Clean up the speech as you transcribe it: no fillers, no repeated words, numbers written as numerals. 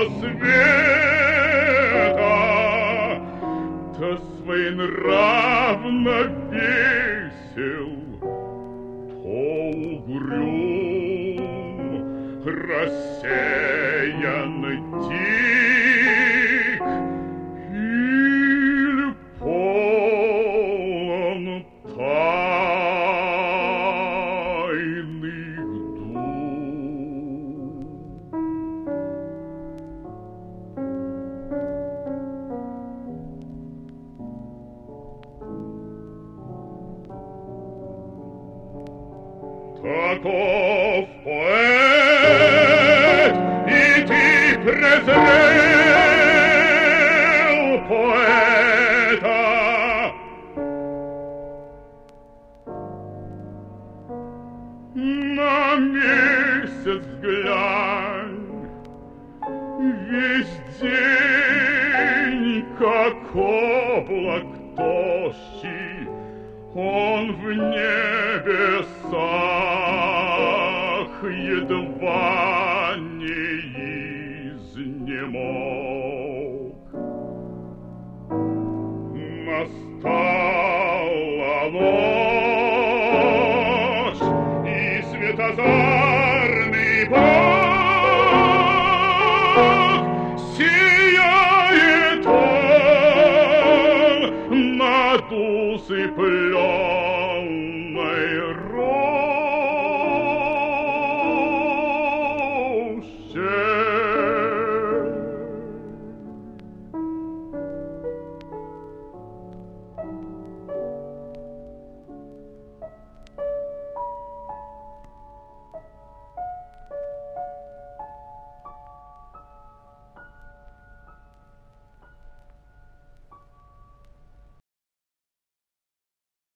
света, то своенравно весел, то угрюм, рассеян, тих или полон тайных дум. Таков поэт, и ты презрел поэта. На месяц глянь, весь день, как облак тощий, он в небесах едва не изнемог.